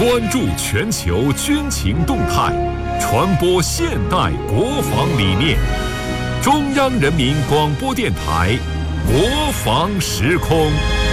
关注全球军情动态，传播现代国防理念。中央人民广播电台国防时空。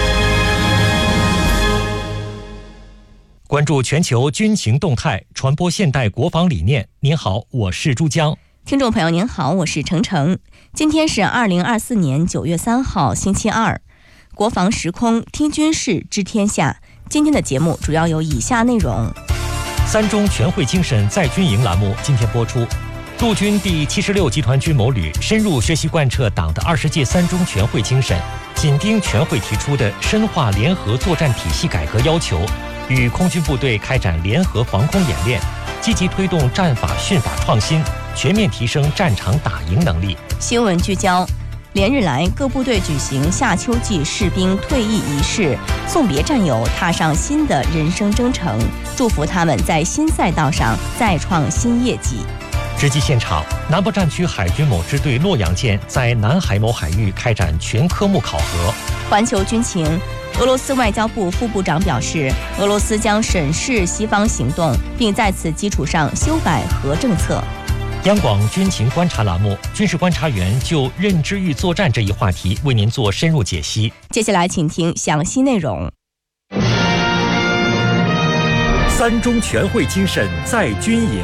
关注全球军情动态，传播现代国防理念。您好，我是珠江。 听众朋友您好，我是程程。今天是2024年9月3号星期二，国防时空听军事知天下。今天的节目主要有以下内容： 三中全会精神在军营栏目今天播出，陆军第76集团军某旅深入学习贯彻党的20届三中全会精神，紧盯全会提出的深化联合作战体系改革要求，与空军部队开展联合防空演练，积极推动战法训法创新，全面提升战场打赢能力。 新闻聚焦：连日来，各部队举行夏秋季士兵退役仪式，送别战友踏上新的人生征程，祝福他们在新赛道上再创新业绩。 直击现场，南部战区海军某支队洛阳舰在南海某海域开展全科目考核。 环球军情：俄罗斯外交部副部长表示，俄罗斯将审视西方行动，并在此基础上修改核政策。 央广军情观察栏目，军事观察员就认知域作战这一话题为您做深入解析。 接下来请听详细内容。 三中全会精神在军营。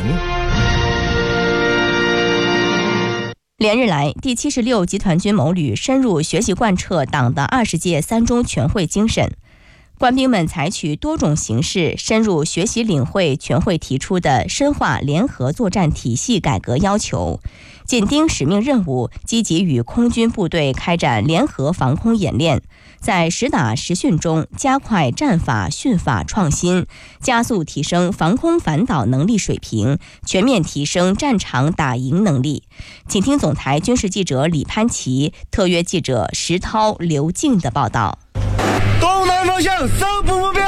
连日来，第76集团军某旅深入学习贯彻党的20届三中全会精神，官兵们采取多种形式深入学习领会全会提出的深化联合作战体系改革要求，紧盯使命任务，积极与空军部队开展联合防空演练，在实打实训中加快战法训法创新，加速提升防空反导能力水平，全面提升战场打赢能力。请听总台军事记者李潘奇、特约记者石涛、刘静的报道。 东南方向搜捕目标。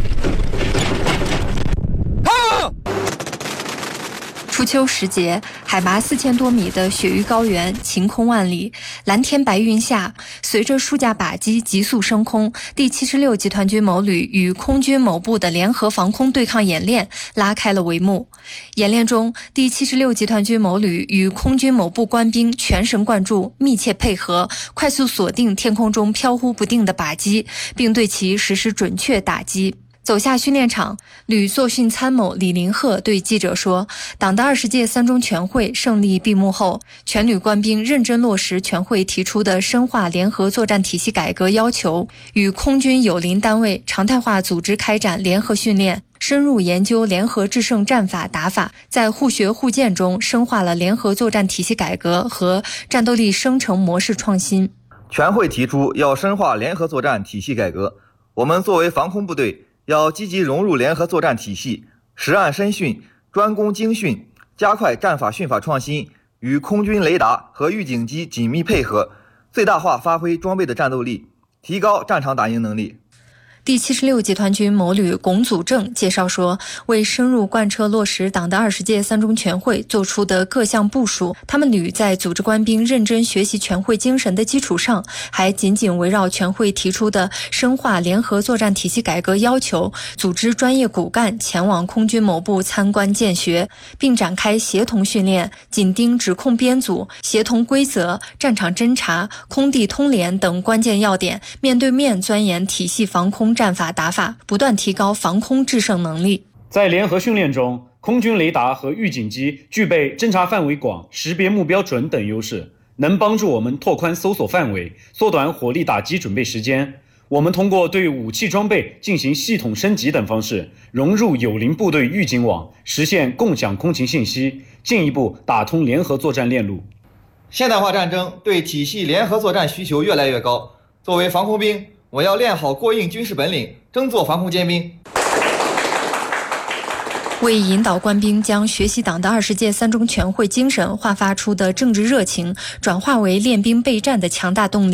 初秋时节，海拔4000多米的雪域高原晴空万里，蓝天白云下，随着数架靶机急速升空，第76集团军某旅与空军某部的联合防空对抗演练拉开了帷幕。演练中，第76集团军某旅与空军某部官兵全神贯注，密切配合，快速锁定天空中飘忽不定的靶机，并对其实施准确打击。走下训练场，旅作训参谋李林鹤对记者说，党的20届三中全会胜利闭幕后，全旅官兵认真落实全会提出的深化联合作战体系改革要求，与空军友邻单位常态化组织开展联合训练，深入研究联合制胜战法打法，在互学互鉴中深化了联合作战体系改革和战斗力生成模式创新。 全会提出要深化联合作战体系改革，我们作为防空部队要积极融入联合作战体系，实案深训，专攻精训，加快战法训法创新，与空军雷达和预警机紧密配合，最大化发挥装备的战斗力，提高战场打赢能力。 第76集团军某旅龚祖正介绍说，为深入贯彻落实党的20届三中全会做出的各项部署，他们旅在组织官兵认真学习全会精神的基础上，还紧紧围绕全会提出的深化联合作战体系改革要求，组织专业骨干前往空军某部参观见学，并展开协同训练，紧盯指控编组、协同规则、战场侦察、空地通联等关键要点，面对面钻研体系防空战法打法，不断提高防空制胜能力。 在联合训练中，空军雷达和预警机具备侦察范围广、识别目标准等优势，能帮助我们拓宽搜索范围，缩短火力打击准备时间。我们通过对武器装备进行系统升级等方式，融入友邻部队预警网，实现共享空情信息，进一步打通联合作战链路。 现代化战争对体系联合作战需求越来越高，作为防空兵，我要练好过硬军事本领，争做防空尖兵。 为引导官兵将学习党的20届三中全会精神焕发出的政治热情转化为练兵备战的强大动力，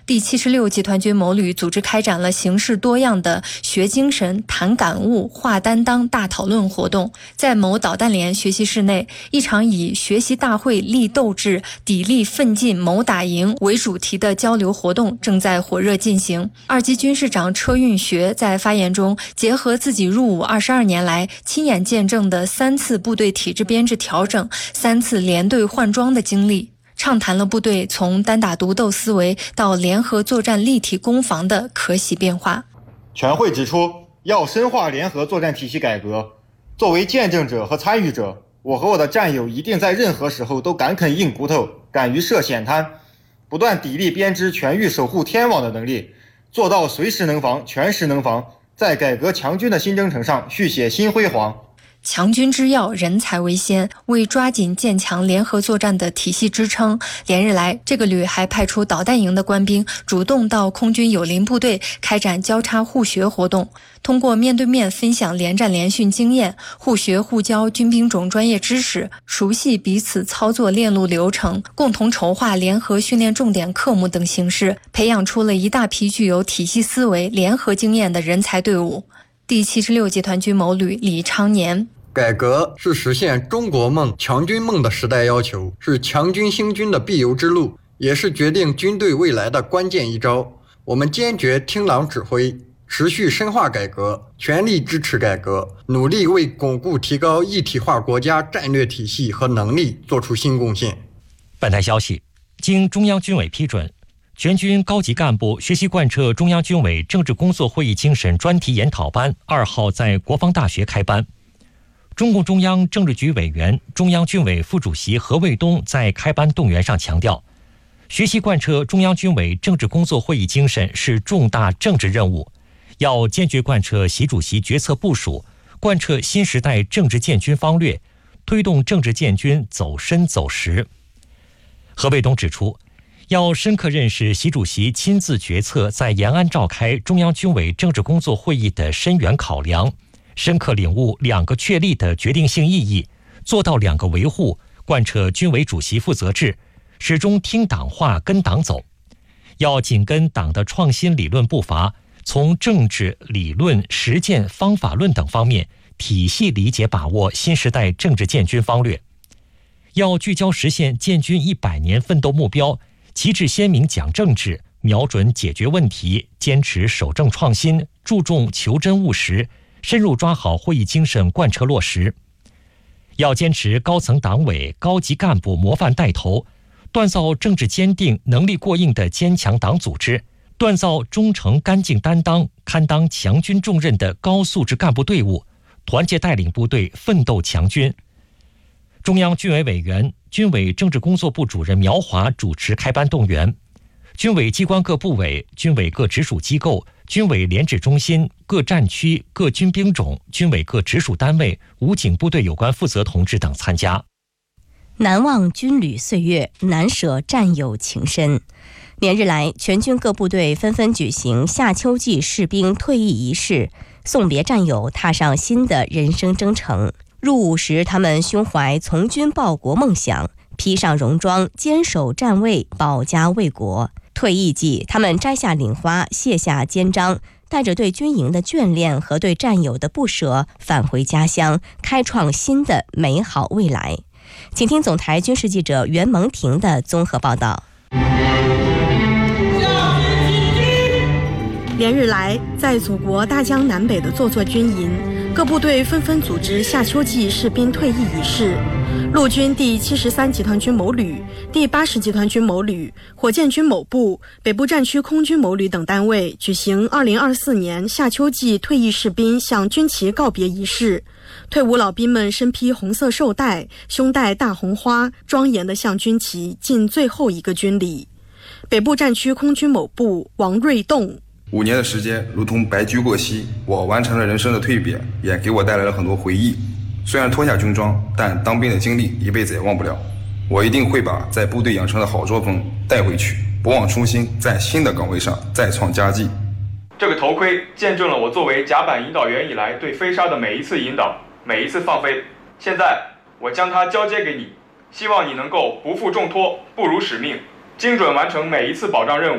第76集团军某旅组织开展了形式多样的学精神、谈感悟、画担当大讨论活动。在某导弹连学习室内，一场以学习大会立斗志、砥砺奋进谋打赢为主题的交流活动正在火热进行。2级军事长车运学在发言中结合自己入伍22年来亲眼见证的3次部队体制编制调整、3次连队换装的经历，畅谈了部队从单打独斗思维到联合作战立体攻防的可喜变化。 全会指出，要深化联合作战体系改革。作为见证者和参与者，我和我的战友一定在任何时候都敢啃硬骨头，敢于涉险滩，不断砥砺编织全域守护天网的能力，做到随时能防、全时能防，在改革强军的新征程上续写新辉煌。 强军之要，人才为先。为抓紧建强联合作战的体系支撑，连日来，这个旅还派出导弹营的官兵主动到空军友邻部队开展交叉互学活动，通过面对面分享联战联训经验，互学互教军兵种专业知识，熟悉彼此操作链路流程，共同筹划联合训练重点科目等形式，培养出了一大批具有体系思维、联合经验的人才队伍。第76集团军某旅李昌年： 改革是实现中国梦、强军梦的时代要求，是强军兴军的必由之路，也是决定军队未来的关键一招。我们坚决听党指挥，持续深化改革，全力支持改革，努力为巩固提高一体化国家战略体系和能力做出新贡献。 本台消息，经中央军委批准，全军高级干部学习贯彻中央军委政治工作会议精神专题研讨班2号在国防大学开班。中共中央政治局委员、中央军委副主席何卫东在开班动员上强调，学习贯彻中央军委政治工作会议精神是重大政治任务，要坚决贯彻习主席决策部署，贯彻新时代政治建军方略，推动政治建军走深走实。何卫东指出，要深刻认识习主席亲自决策在延安召开中央军委政治工作会议的深远考量，深刻领悟2个确立的决定性意义，做到2个维护，贯彻军委主席负责制，始终听党话跟党走。要紧跟党的创新理论步伐，从政治、理论、实践、方法论等方面体系理解把握新时代政治建军方略。要聚焦实现建军100年奋斗目标，旗帜鲜明讲政治，瞄准解决问题，坚持守正创新，注重求真务实，深入抓好会议精神贯彻落实。要坚持高层党委、高级干部模范带头，锻造政治坚定、能力过硬的坚强党组织，锻造忠诚干净担当、堪当强军重任的高素质干部队伍，团结带领部队奋斗强军。中央军委委员、军委政治工作部主任苗华主持开班动员，军委机关各部委、军委各直属机构、军委联指中心、各战区、各军兵种、军委各直属单位、武警部队有关负责同志等参加。 难忘军旅岁月，难舍战友情深。连日来，全军各部队纷纷举行夏秋季士兵退役仪式，送别战友，踏上新的人生征程。入伍时，他们胸怀从军报国梦想，披上戎装，坚守站位，保家卫国。退役季，他们摘下领花，卸下肩章，带着对军营的眷恋和对战友的不舍，返回家乡，开创新的美好未来。请听总台军事记者袁蒙婷的综合报道。 连日来，在祖国大江南北的座座军营，各部队纷纷组织夏秋季士兵退役仪式。陆军第73集团军某旅、第80集团军某旅、火箭军某部、北部战区空军某旅等单位举行2024年夏秋季退役士兵向军旗告别仪式。退伍老兵们身披红色绶带，胸戴大红花，庄严地向军旗尽最后一个军礼。北部战区空军某部王瑞栋 ：5年的时间如同白驹过隙，我完成了人生的蜕变，也给我带来了很多回忆。虽然脱下军装，但当兵的经历一辈子也忘不了。我一定会把在部队养成的好作风带回去，不忘初心，在新的岗位上再创佳绩。 这个头盔见证了我作为甲板引导员以来对飞鲨的每一次引导，每一次放飞。现在我将它交接给你，希望你能够不负重托，不辱使命，精准完成每一次保障任务，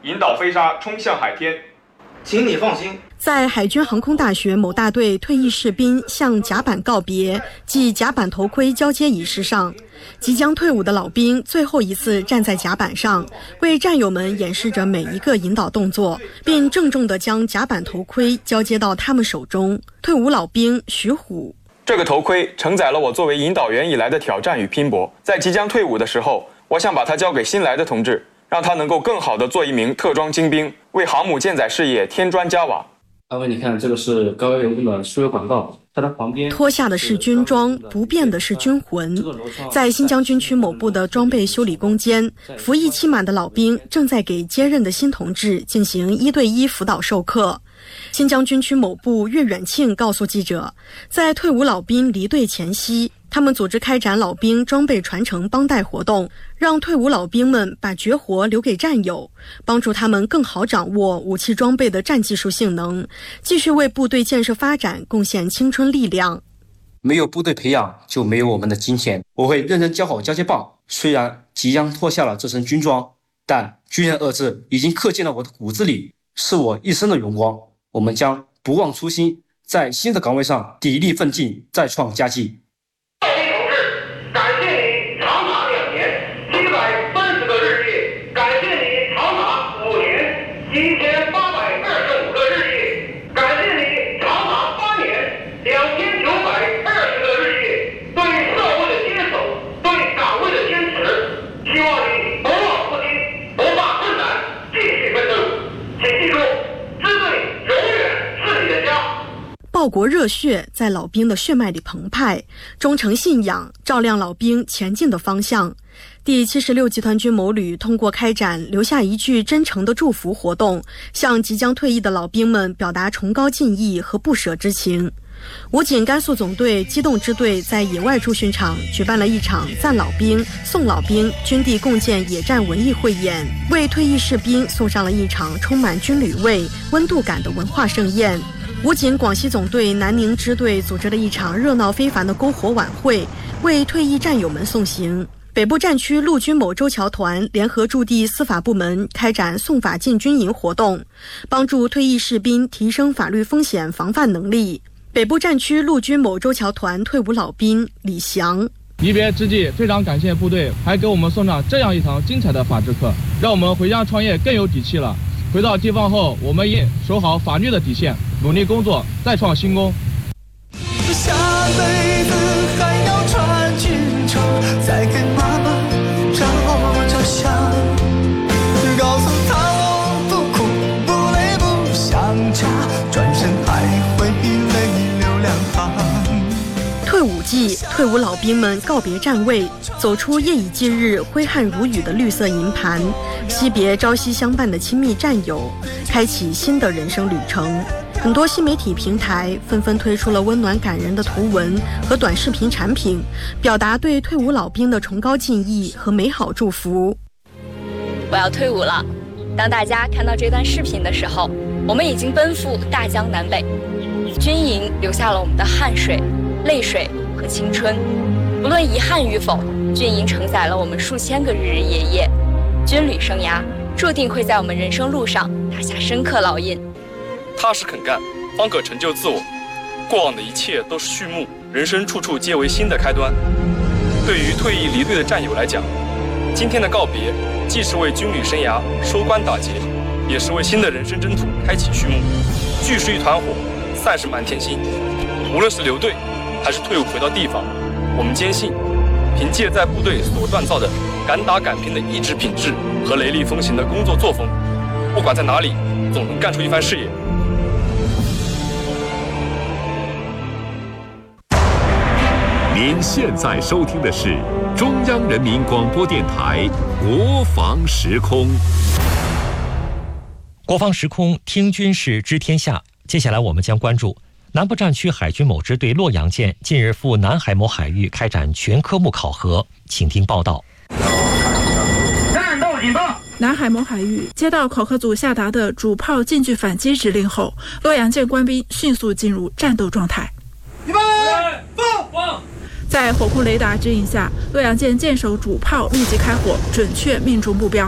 引导飞鲨冲向海天。 请你放心。 在海军航空大学某大队退役士兵向甲板告别暨甲板头盔交接仪式上，即将退伍的老兵最后一次站在甲板上，为战友们演示着每一个引导动作，并郑重地将甲板头盔交接到他们手中。退伍老兵徐虎： 这个头盔承载了我作为引导员以来的挑战与拼搏，在即将退伍的时候，我想把它交给新来的同志，让他能够更好地做一名特装精兵，为航母舰载事业添砖加瓦。 各位，你看，这个是高邮用的输油管道，它的旁边脱下的是军装，不变的是军魂。在新疆军区某部的装备修理工间，服役期满的老兵正在给接任的新同志进行1对1辅导授课。新疆军区某部岳远庆告诉记者，在退伍老兵离队前夕，他们组织开展老兵装备传承帮带活动，让退伍老兵们把绝活留给战友，帮助他们更好掌握武器装备的战技术性能，继续为部队建设发展贡献青春力量。 没有部队培养，就没有我们的今天。我会认真教好交接棒，虽然即将脱下了这身军装，但军人2字已经刻进了我的骨子里，是我一生的荣光。我们将不忘初心，在新的岗位上砥砺奋进，再创佳绩。 老兵同志，感谢你长达2年730个日夜，感谢你长达5年7825个日夜，感谢你长达8年2920个日夜，对社会的坚守，对岗位的坚持。希望你不忘初心，不怕困难，继续奋斗。请记住，支队永远是你的家。 报国热血在老兵的血脉里澎湃，忠诚信仰照亮老兵前进的方向。第76集团军某旅通过开展留下一句真诚的祝福活动，向即将退役的老兵们表达崇高敬意和不舍之情。武警甘肃总队机动支队在野外驻训场举办了一场赞老兵、送老兵、军地共建野战文艺汇演，为退役士兵送上了一场充满军旅味、温度感的文化盛宴。武警广西总队南宁支队组织了一场热闹非凡的篝火晚会，为退役战友们送行。北部战区陆军某周侨团联合驻地司法部门开展送法进军营活动，帮助退役士兵提升法律风险防范能力。北部战区陆军某周侨团退伍老兵李翔： 离别之际，非常感谢部队还给我们送上这样一堂精彩的法治课，让我们回乡创业更有底气了。回到地方后，我们也守好法律的底线，努力工作，再创新功。 下辈子还要穿军装，再给妈妈照相，告诉她我不哭不累不想家，转身还会泪流两行。 退伍季，退伍老兵们告别站位，走出夜以继日挥汗如雨的绿色营盘，惜别朝夕相伴的亲密战友，开启新的人生旅程。很多新媒体平台纷纷推出了温暖感人的图文和短视频产品，表达对退伍老兵的崇高敬意和美好祝福。 我要退伍了，当大家看到这段视频的时候，我们已经奔赴大江南北，军营留下了我们的汗水、泪水和青春。无论遗憾与否，军营承载了我们数千个日日夜夜。军旅生涯注定会在我们人生路上打下深刻烙印。 踏实肯干，方可成就自我。过往的一切都是序幕，人生处处皆为新的开端。对于退役离队的战友来讲，今天的告别既是为军旅生涯收官打结，也是为新的人生征途开启序幕。聚是一团火，散是满天星。无论是留队还是退伍回到地方，我们坚信，凭借在部队所锻造的敢打敢拼的意志品质和雷厉风行的工作作风，不管在哪里，总能干出一番事业。 您现在收听的是中央人民广播电台国防时空。 国防时空，听军事知天下。接下来我们将关注南部战区海军某支队洛阳舰近日赴南海某海域开展全科目考核，请听报道。 战斗警报！南海某海域接到考核组下达的主炮近距反击指令后，洛阳舰官兵迅速进入战斗状态。 预备，放！ 在火控雷达指引下，洛阳舰舰首主炮立即开火，准确命中目标。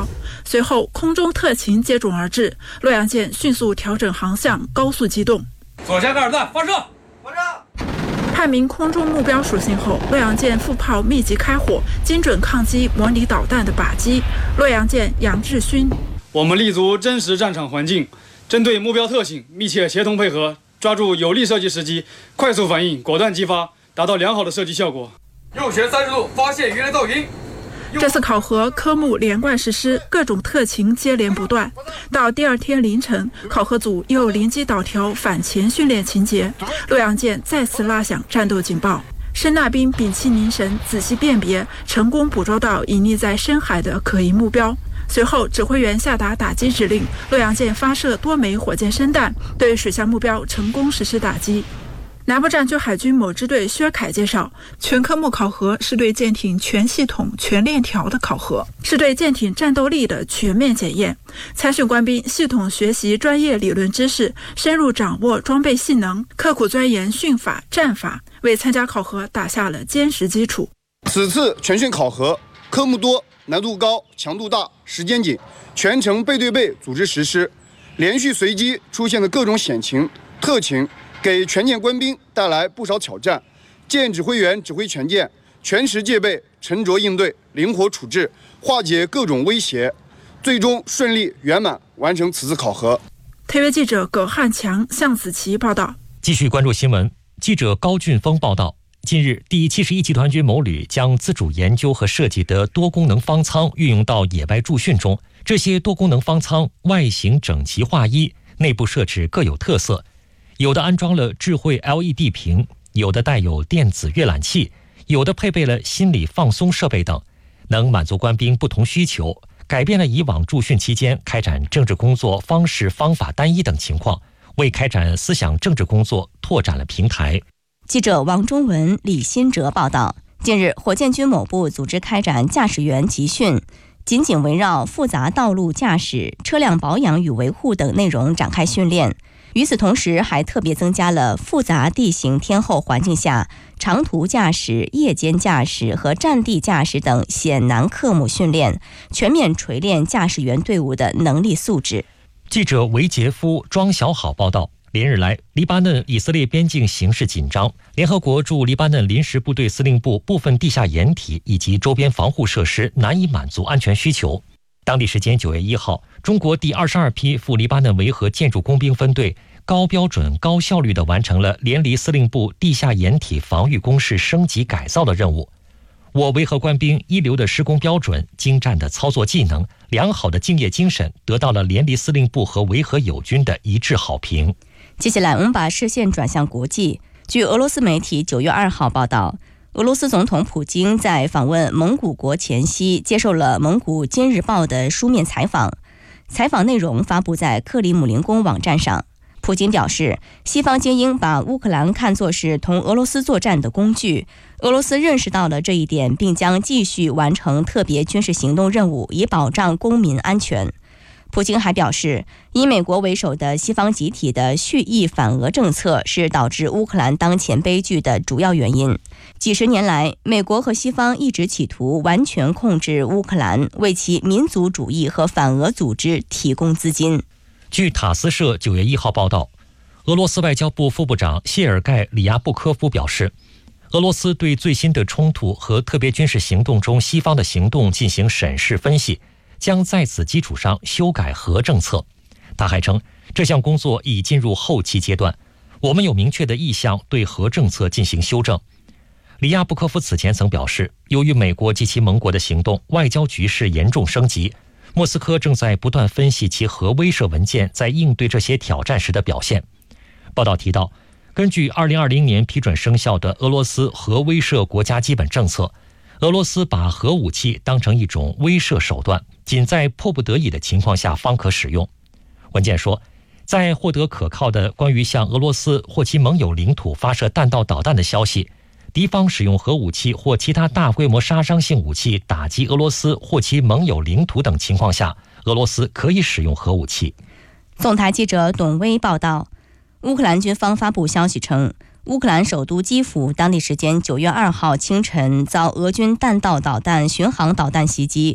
随后空中特勤接踵而至，洛阳舰迅速调整航向，高速机动。 左舷盖尔弹发射！ 判明空中目标属性后，洛阳舰副炮密集开火，精准抗击模拟导弹的靶机。洛阳舰杨志勋： 我们立足真实战场环境，针对目标特性密切协同配合，抓住有利射击时机，快速反应，果断击发，达到良好的射击效果。 右旋30度，发现鱼雷噪音。 这次考核科目连贯实施，各种特勤接连不断。到第二天凌晨，考核组又临机导调反潜训练情节，洛阳舰再次拉响战斗警报。申纳兵屏气凝神，仔细辨别，成功捕捉到隐匿在深海的可疑目标。随后，指挥员下达打击指令，洛阳舰发射多枚火箭生弹，对水下目标成功实施打击。南部战区海军某支队薛凯介绍，全科目考核是对舰艇全系统、全链条的考核，是对舰艇战斗力的全面检验。参训官兵系统学习专业理论知识，深入掌握装备性能，刻苦钻研训法、战法，为参加考核打下了坚实基础。 此次全训考核科目多、难度高、强度大、时间紧，全程背对背组织实施，连续随机出现的各种险情、特情，给全舰官兵带来不少挑战。舰指挥员指挥全舰，全时戒备，沉着应对，灵活处置，化解各种威胁，最终顺利圆满完成此次考核。 特约记者葛汉强、向子琪报道。 继续关注新闻，记者高俊峰报道。近日，第71集团军某旅将自主研究和设计的多功能方舱运用到野外驻训中。这些多功能方舱外形整齐划一，内部设置各有特色，有的安装了智慧 LED 屏，有的带有电子阅览器，有的配备了心理放松设备等，能满足官兵不同需求，改变了以往驻训期间开展政治工作方式方法单一等情况，为开展思想政治工作拓展了平台。 记者王中文、李新哲报道，近日火箭军某部组织开展驾驶员集训，紧紧围绕复杂道路驾驶、车辆保养与维护等内容展开训练。与此同时，还特别增加了复杂地形天候环境下长途驾驶、夜间驾驶和战地驾驶等险难科目训练，全面锤炼驾驶员队伍的能力素质。 记者韦杰夫、庄小好报道。连日来，黎巴嫩以色列边境形势紧张，联合国驻黎巴嫩临时部队司令部部分地下掩体以及周边防护设施难以满足安全需求。当地时间9月1号，中国第22批赴黎巴嫩维和建筑工兵分队高标准、高效率地完成了联黎司令部地下掩体防御工事升级改造的任务。我维和官兵一流的施工标准、精湛的操作技能、良好的敬业精神，得到了联黎司令部和维和友军的一致好评。 接下来我们把视线转向国际。据俄罗斯媒体9月2号报道，俄罗斯总统普京在访问蒙古国前夕接受了蒙古今日报的书面采访，采访内容发布在克里姆林宫网站上。普京表示，西方精英把乌克兰看作是同俄罗斯作战的工具，俄罗斯认识到了这一点，并将继续完成特别军事行动任务，以保障公民安全。普京还表示，以美国为首的西方集体的蓄意反俄政策是导致乌克兰当前悲剧的主要原因。几十年来，美国和西方一直企图完全控制乌克兰，为其民族主义和反俄组织提供资金。 据塔斯社9月1号报道，俄罗斯外交部副部长谢尔盖·里亚布科夫表示，俄罗斯对最新的冲突和特别军事行动中西方的行动进行审视分析，将在此基础上修改核政策。他还称，这项工作已进入后期阶段，我们有明确的意向对核政策进行修正。里亚布科夫此前曾表示，由于美国及其盟国的行动，外交局势严重升级，莫斯科正在不断分析其核威慑文件在应对这些挑战时的表现。报道提到，根据2020年批准生效的俄罗斯核威慑国家基本政策，俄罗斯把核武器当成一种威慑手段，仅在迫不得已的情况下方可使用。文件说，在获得可靠的关于向俄罗斯或其盟友领土发射弹道导弹的消息，敌方使用核武器或其他大规模杀伤性武器打击俄罗斯或其盟友领土等情况下，俄罗斯可以使用核武器。 总台记者董威报道，乌克兰军方发布消息称，乌克兰首都基辅当地时间9月2号清晨遭俄军弹道导弹巡航导弹袭击。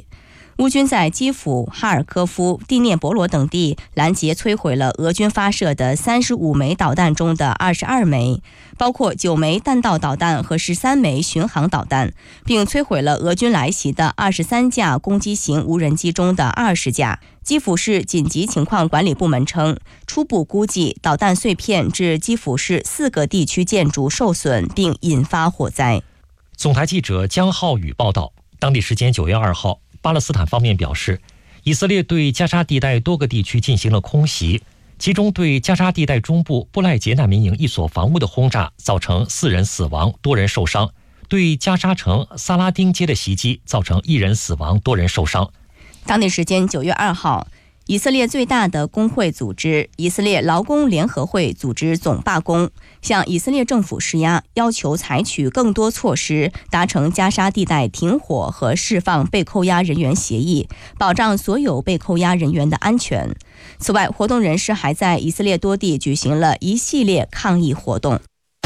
乌军在基辅、哈尔科夫、第聂伯罗等地拦截摧毁了俄军发射的35枚导弹中的22枚，包括9枚弹道导弹和13枚巡航导弹，并摧毁了俄军来袭的23架攻击型无人机中的20架。基辅市紧急情况管理部门称，初步估计导弹碎片致基辅市4个地区建筑受损，并引发火灾。 总台记者江浩宇报道，当地时间9月2号，巴勒斯坦方面表示，以色列对加沙地带多个地区进行了空袭，其中对加沙地带中部布赖杰难民营一所房屋的轰炸造成4人死亡，多人受伤；对加沙城萨拉丁街的袭击造成1人死亡，多人受伤。 当地时间9月2号，以色列最大的工会组织以色列劳工联合会组织总罢工，向以色列政府施压，要求采取更多措施，达成加沙地带停火和释放被扣押人员协议，保障所有被扣押人员的安全。此外，活动人士还在以色列多地举行了一系列抗议活动。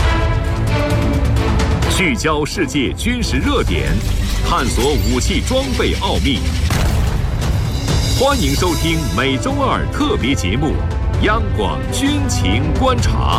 聚焦世界军事热点，探索武器装备奥秘。欢迎收听每周二特别节目《央广军情观察》。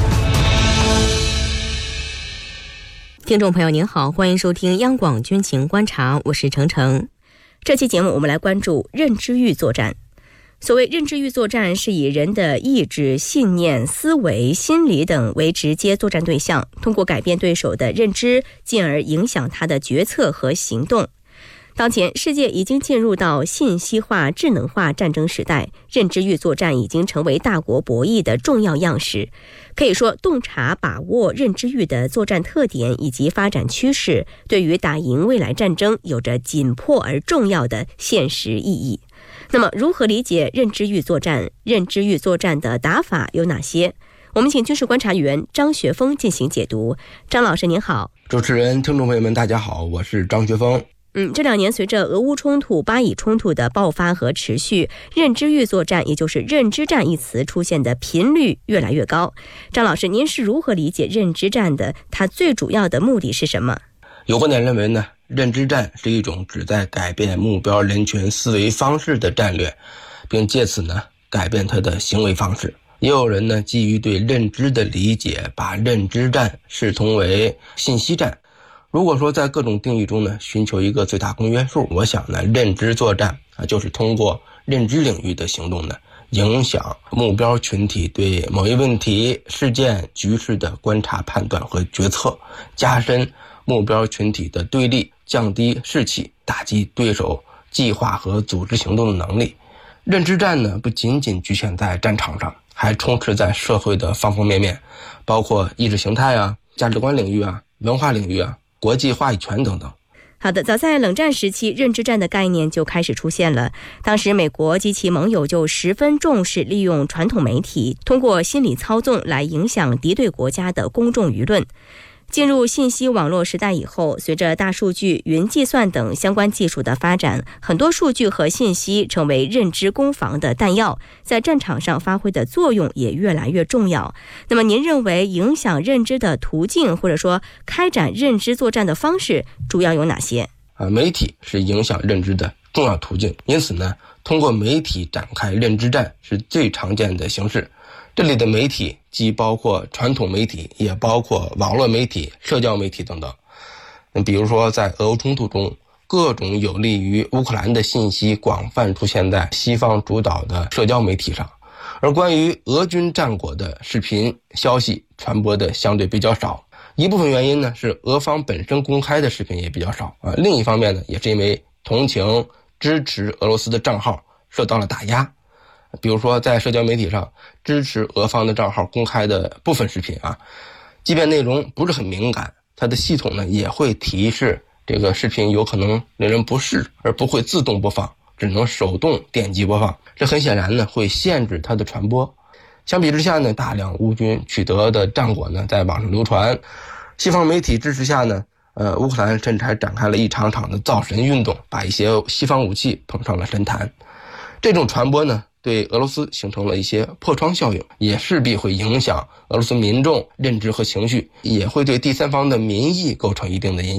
听众朋友您好，欢迎收听央广军情观察，我是程程。这期节目我们来关注认知域作战。所谓认知域作战，是以人的意志、信念、思维、心理等为直接作战对象，通过改变对手的认知，进而影响他的决策和行动。当前世界已经进入到信息化、智能化战争时代，认知域作战已经成为大国博弈的重要样式。可以说，洞察把握认知域的作战特点以及发展趋势，对于打赢未来战争有着紧迫而重要的现实意义。那么，如何理解认知域作战？认知域作战的打法有哪些？我们请军事观察员张学峰进行解读。张老师您好。 主持人、听众朋友们大家好，我是张学峰。 这2年随着俄乌冲突、巴以冲突的爆发和持续，认知域作战，也就是认知战一词出现的频率越来越高。张老师，您是如何理解认知战的？它最主要的目的是什么？ 有观点认为呢，认知战是一种旨在改变目标人群思维方式的战略，并借此呢改变他的行为方式。也有人呢基于对认知的理解，把认知战视同为信息战。如果说在各种定义中呢寻求一个最大公约数，我想呢认知作战就是通过认知领域的行动呢影响目标群体对某一问题、事件、局势的观察、判断和决策，加深目标群体的对立，降低士气，打击对手计划和组织行动的能力。认知战呢不仅仅局限在战场上，还充斥在社会的方方面面，包括意识形态啊、价值观领域啊、文化领域啊、国际话语权等等。 好的，早在冷战时期，认知战的概念就开始出现了。当时美国及其盟友就十分重视利用传统媒体，通过心理操纵来影响敌对国家的公众舆论。进入信息网络时代以后，随着大数据、云计算等相关技术的发展，很多数据和信息成为认知攻防的弹药，在战场上发挥的作用也越来越重要。那么您认为影响认知的途径，或者说开展认知作战的方式主要有哪些？ 媒体是影响认知的重要途径，因此呢，通过媒体展开认知战是最常见的形式。这里的媒体既包括传统媒体，也包括网络媒体、社交媒体等等。比如说在俄乌冲突中，各种有利于乌克兰的信息广泛出现在西方主导的社交媒体上，而关于俄军战果的视频消息传播的相对比较少。一部分原因呢是俄方本身公开的视频也比较少另一方面呢也是因为同情支持俄罗斯的账号受到了打压。比如说在社交媒体上支持俄方的账号公开的部分视频即便内容不是很敏感，它的系统呢也会提示这个视频有可能令人不适，而不会自动播放，只能手动点击播放。这很显然呢会限制它的传播。相比之下呢，大量乌军取得的战果呢在网上流传，西方媒体支持下呢乌克兰甚至还展开了一场场的造神运动，把一些西方武器捧上了神坛。这种传播呢对俄罗斯形成了一些破窗效应，也势必会影响俄罗斯民众认知和情绪，也会对第三方的民意构成一定的影响。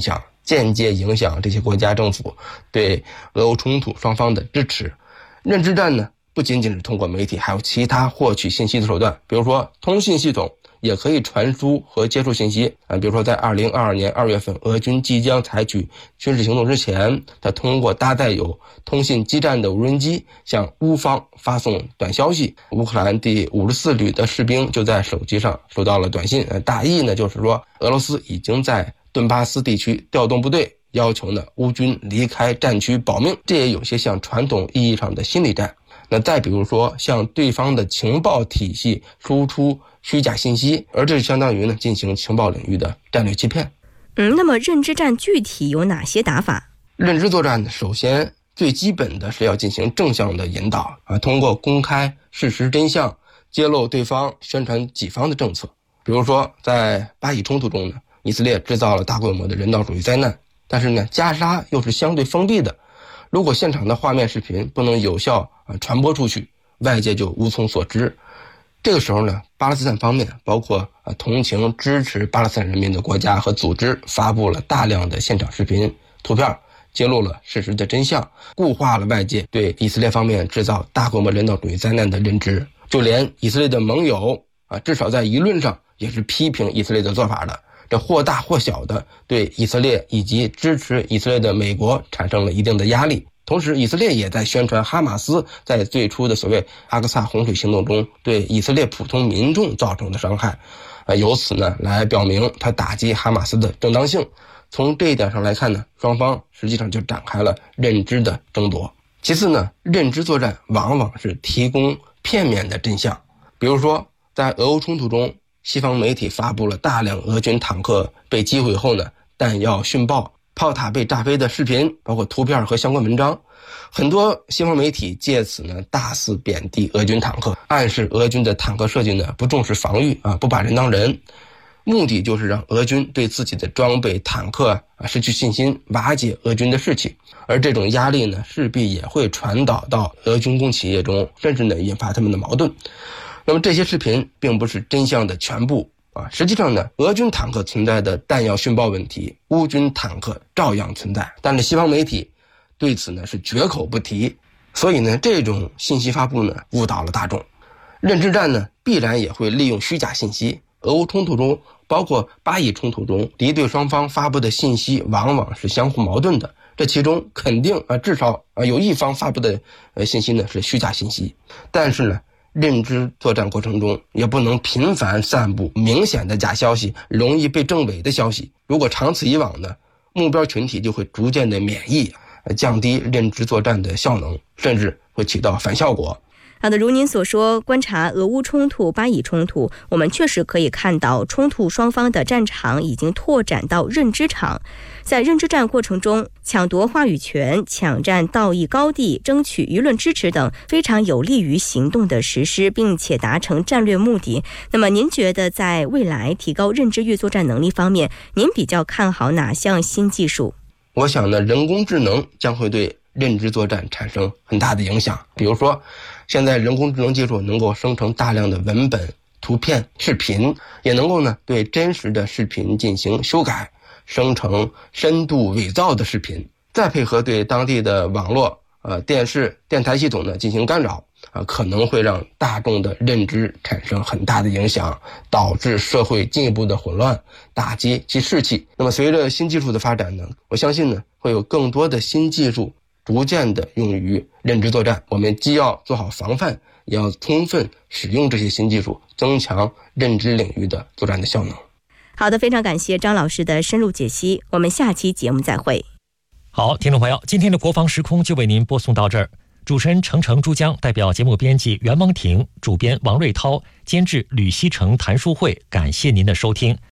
间接影响这些国家政府对俄欧冲突双方的支持。认知战呢，不仅仅是通过媒体，还有其他获取信息的手段，比如说通信系统也可以传输和接触信息比如说在2022年2月份，俄军即将采取军事行动之前，他通过搭载有通信基站的无人机向乌方发送短消息。乌克兰第54旅的士兵就在手机上收到了短信，大意呢就是说俄罗斯已经在顿巴斯地区调动部队，要求呢乌军离开战区保命。这也有些像传统意义上的心理战。那再比如说向对方的情报体系输出虚假信息，而这相当于呢进行情报领域的战略欺骗。 那么认知战具体有哪些打法？ 认知作战呢，首先最基本的是要进行正向的引导通过公开事实真相，揭露对方宣传己方的政策。比如说在巴以冲突中呢，以色列制造了大规模的人道主义灾难，但是呢加沙又是相对封闭的，如果现场的画面视频不能有效传播出去，外界就无从所知。这个时候呢，巴勒斯坦方面包括同情支持巴勒斯坦人民的国家和组织发布了大量的现场视频图片，揭露了事实的真相，固化了外界对以色列方面制造大规模人道主义灾难的认知。就连以色列的盟友至少在舆论上也是批评以色列的做法的，这或大或小的对以色列以及支持以色列的美国产生了一定的压力。同时以色列也在宣传哈马斯在最初的所谓阿克萨洪水行动中对以色列普通民众造成的伤害，由此呢来表明他打击哈马斯的正当性。从这一点上来看呢，双方实际上就展开了认知的争夺。其次呢，认知作战往往是提供片面的真相。比如说在俄欧冲突中，西方媒体发布了大量俄军坦克被击毁后呢弹药殉爆、炮塔被炸飞的视频，包括图片和相关文章。很多西方媒体借此呢大肆贬低俄军坦克，暗示俄军的坦克设计呢不重视防御不把人当人，目的就是让俄军对自己的装备坦克失去信心，瓦解俄军的士气。而这种压力呢势必也会传导到俄军工企业中，甚至呢引发他们的矛盾。那么这些视频并不是真相的全部实际上呢，俄军坦克存在的弹药殉爆问题，乌军坦克照样存在，但是西方媒体对此呢是绝口不提。所以呢这种信息发布呢误导了大众。认知战呢必然也会利用虚假信息。俄乌冲突中，包括巴以冲突中，敌对双方发布的信息往往是相互矛盾的，这其中肯定至少有一方发布的信息呢是虚假信息。但是呢认知作战过程中也不能频繁散布明显的假消息，容易被证伪的消息。如果长此以往呢，目标群体就会逐渐的免疫，降低认知作战的效能，甚至会起到反效果。 好的，如您所说，观察俄乌冲突、巴以冲突，我们确实可以看到冲突双方的战场已经拓展到认知场。在认知战过程中，抢夺话语权、抢占道义高地、争取舆论支持等，非常有利于行动的实施，并且达成战略目的。那么您觉得在未来提高认知域作战能力方面，您比较看好哪项新技术？ 我想呢，人工智能将会对认知作战产生很大的影响。比如说现在人工智能技术能够生成大量的文本、图片、视频，也能够呢对真实的视频进行修改，生成深度伪造的视频，再配合对当地的网络、电视、电台系统呢进行干扰，可能会让大众的认知产生很大的影响，导致社会进一步的混乱，打击其士气。那么随着新技术的发展呢，我相信呢会有更多的新技术逐渐的用于认知作战。我们既要做好防范，也要充分使用这些新技术，增强认知领域的作战的效能。 好的，非常感谢张老师的深入解析，我们下期节目再会。 好，听众朋友，今天的国防时空就为您播送到这儿。主持人程珠江代表节目编辑袁蒙婷，主编王瑞涛，监制吕希成、谭淑慧，感谢您的收听。